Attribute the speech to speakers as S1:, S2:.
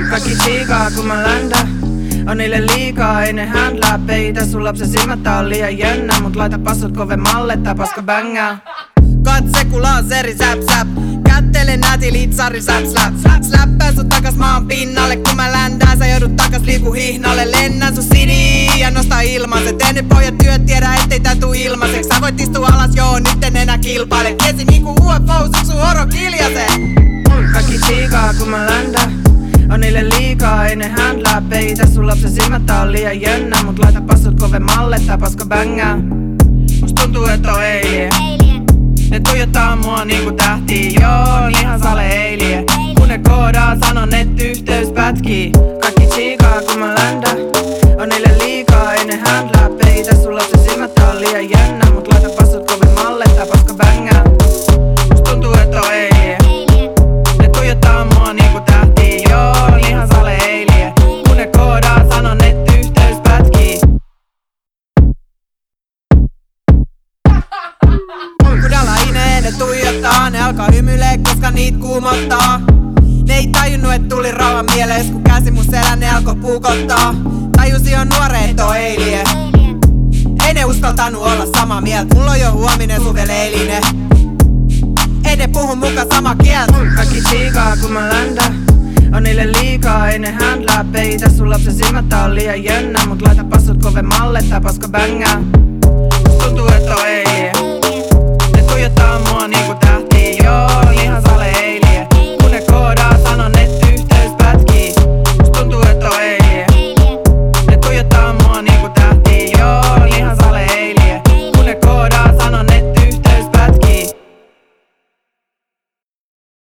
S1: Kaikki tsiikaa kun mä ländä. On niille liikaa, ei ne händlää peitä. Sun lapsen silmät tää on liian jännä. Mut laita passut kovemmalle, tää paska bängää.
S2: Katse ku laaseri säp säp. Kättele näti litsari säp slap slap. Släppää sut takas maan pinnalle. Kun mä ländään sä joudut takas liiku hihnalle. Lennän sun sidiin ja nosta ilmaset. Tehnyt pojat työt, tiedä ettei tää tuu ilmaseks. Sä voit istua alas, joo nyt en enää kilpaile. Kiesi niinku UFO, sit sun horo kiljase.
S1: Kaikki tsiikaa kun mä ländä. On niille liikaa, ei ne händlää peitä. Sun lapsen silmät tää on liian jännä. Mut laita passut kovemmalle, tää paska bängää. Must tuntuu et on alien. Ne tuijottaa mua niinku tähtii. Joo, ihan sale alien. Kun ne koodaa, sanon nettiyhteys pätkii. Kaikki tsiikaa kun mä ländä. On niille liikaa, ei ne händlää peitä. Sun lapsen silmät tää on liian jännä. Mut laita passut kovemmalle, tää paska bängää. Must tuntuu et on alien. Ne tuijottaa mua niinku tähtii. Joo, ihan sale alien. Kun ne koodaa, sanon nettiyhteys pätkii.
S2: Kudalaineen ne tuijottaa, ne alkaa hymyilee koska niit kuumottaa. Ne ei tajunnut et tuli rauhan mieles kun käsi mun selän ne alkoi puukottaa. Tajusi jo nuoreet on alien. Ei ne uskaltanut olla samaa mieltä. Mulla on jo huominen sun vielä eilinen. Ei ne puhu muka sama kieltä.
S1: Kaikki tsiikaa kun mä ländä. On niille liikaa, ei ne händlää peitä. Sun lapsen silmät tää on liian jännä. Mut laita passut kovemmalle, tää paska bängää.